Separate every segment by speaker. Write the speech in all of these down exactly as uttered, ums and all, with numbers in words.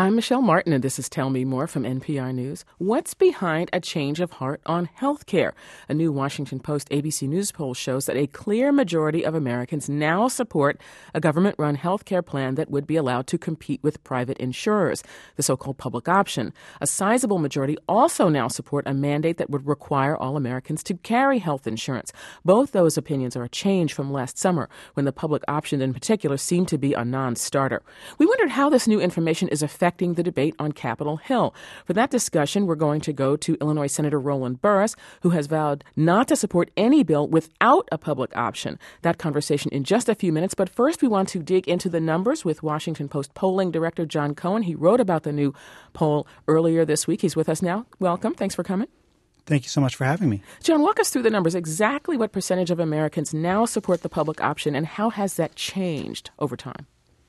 Speaker 1: I'm Michelle Martin, and this is Tell Me More from N P R News. What's behind a change of heart on health care? A new Washington Post A B C News poll shows that a clear majority of Americans now support a government-run health care plan that would be allowed to compete with private insurers, the so-called public option. A sizable majority also now support a mandate that would require all Americans to carry health insurance. Both those opinions are a change from last summer, when the public option in particular seemed to be a non-starter. We wondered how this new information is affecting the debate on Capitol Hill. For that discussion, we're going to go to Illinois Senator Roland Burris, who has vowed not to support any bill without a public option. That conversation in just a few minutes, but first we want to dig into the numbers with Washington Post polling director John Cohen. He wrote about the new poll earlier this week. He's with us now. Welcome. Thanks for coming.
Speaker 2: Thank you so much for having me.
Speaker 1: John, walk us through the numbers. Exactly what percentage of Americans now support the public option, and how has that changed over time?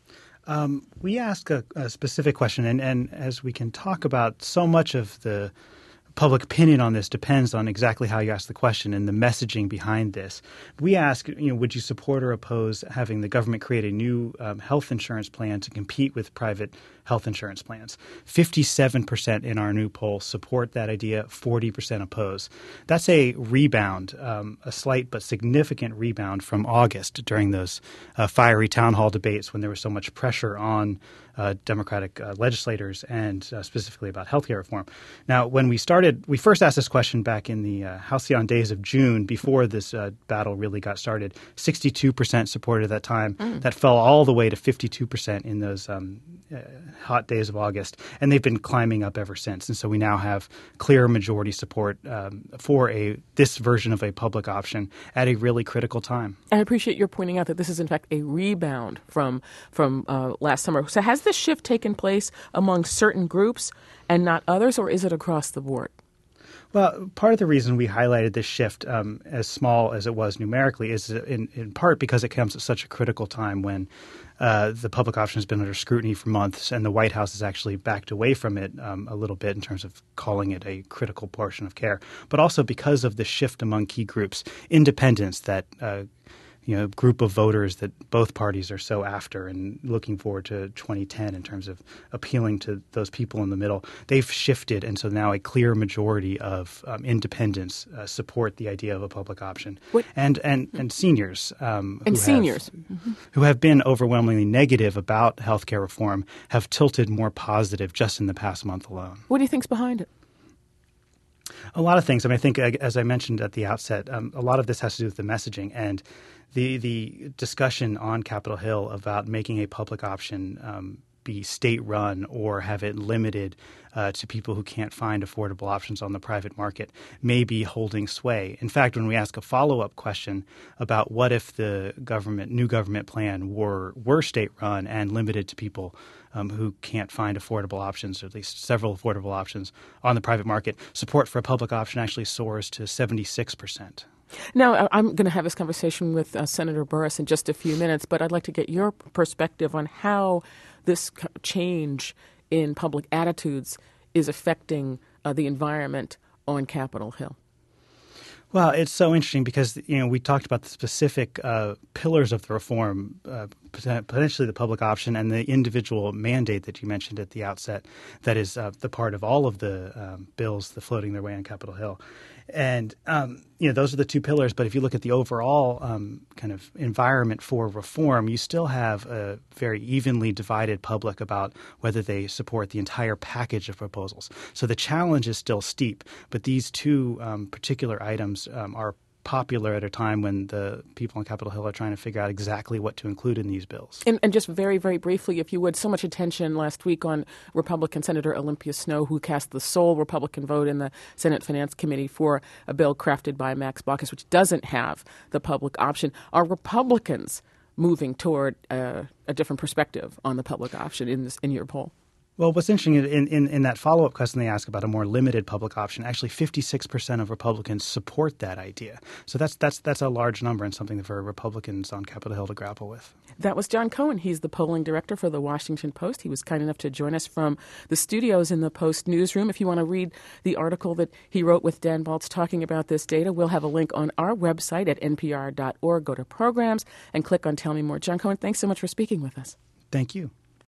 Speaker 2: Um, we ask a, a specific question, and, and as we can talk about, so much of the public opinion on this depends on exactly how you ask the question and the messaging behind this. We ask, you know, would you support or oppose having the government create a new um, health insurance plan to compete with private health insurance plans? fifty-seven percent in our new poll support that idea, forty percent oppose. That's a rebound, um, a slight but significant rebound from August during those uh, fiery town hall debates when there was so much pressure on uh, Democratic uh, legislators and uh, specifically about healthcare reform. Now, when we started, we first asked this question back in the uh, halcyon days of June before this uh, battle really got started. sixty-two percent supported at that time. Mm. That fell all the way to fifty-two percent in those um, uh, hot days of August, and they've been climbing up ever since. And so we now have clear majority support um, for a this version of a public option at a really critical time.
Speaker 1: I appreciate your pointing out that this is in fact a rebound from from uh, last summer. So has this shift taken place among certain groups and not others, or is it across the board?
Speaker 2: Well, part of the reason we highlighted this shift, um, as small as it was numerically, is in, in part because it comes at such a critical time when uh, the public option has been under scrutiny for months, and the White House has actually backed away from it um, a little bit in terms of calling it a critical portion of care, but also because of the shift among key groups, independents that uh, you know, group of voters that both parties are so after and looking forward to twenty ten in terms of appealing to those people in the middle. They've shifted, and so now a clear majority of um, independents uh, support the idea of a public option. What? And and and seniors um,
Speaker 1: and
Speaker 2: who
Speaker 1: seniors
Speaker 2: have,
Speaker 1: mm-hmm.
Speaker 2: who have been overwhelmingly negative about healthcare reform have tilted more positive just in the past month alone.
Speaker 1: What do you think's behind it?
Speaker 2: A lot of things. I mean, I think, as I mentioned at the outset, um, a lot of this has to do with the messaging and the the discussion on Capitol Hill about making a public option um, be state-run or have it limited uh, to people who can't find affordable options on the private market may be holding sway. In fact, when we ask a follow-up question about what if the government, new government plan were were state-run and limited to people Um, who can't find affordable options, or at least several affordable options on the private market, support for a public option actually soars to seventy-six percent.
Speaker 1: Now, I'm going to have this conversation with uh, Senator Burris in just a few minutes, but I'd like to get your perspective on how this change in public attitudes is affecting uh, the environment on Capitol Hill.
Speaker 2: Well, it's so interesting because, you know, we talked about the specific uh, pillars of the reform, uh, potentially the public option and the individual mandate that you mentioned at the outset that is uh, the part of all of the um, bills that floating their way on Capitol Hill. And, um, you know, those are the two pillars. But if you look at the overall um, kind of environment for reform, you still have a very evenly divided public about whether they support the entire package of proposals. So the challenge is still steep. But these two um, particular items um, are popular at a time when the people on Capitol Hill are trying to figure out exactly what to include in these bills.
Speaker 1: And, and just very, very briefly, if you would, so much attention last week on Republican Senator Olympia Snowe, who cast the sole Republican vote in the Senate Finance Committee for a bill crafted by Max Baucus, which doesn't have the public option. Are Republicans moving toward uh, a different perspective on the public option in this, in your poll?
Speaker 2: Well, what's interesting in, in, in that follow-up question they ask about a more limited public option, actually fifty-six percent of Republicans support that idea. So that's that's that's a large number and something for Republicans on Capitol Hill to grapple with.
Speaker 1: That was John Cohen. He's the polling director for the Washington Post. He was kind enough to join us from the studios in the Post newsroom. If you want to read the article that he wrote with Dan Baltz talking about this data, we'll have a link on our website at N P R dot org. Go to programs and click on Tell Me More. John Cohen, thanks so much for speaking with us.
Speaker 2: Thank you.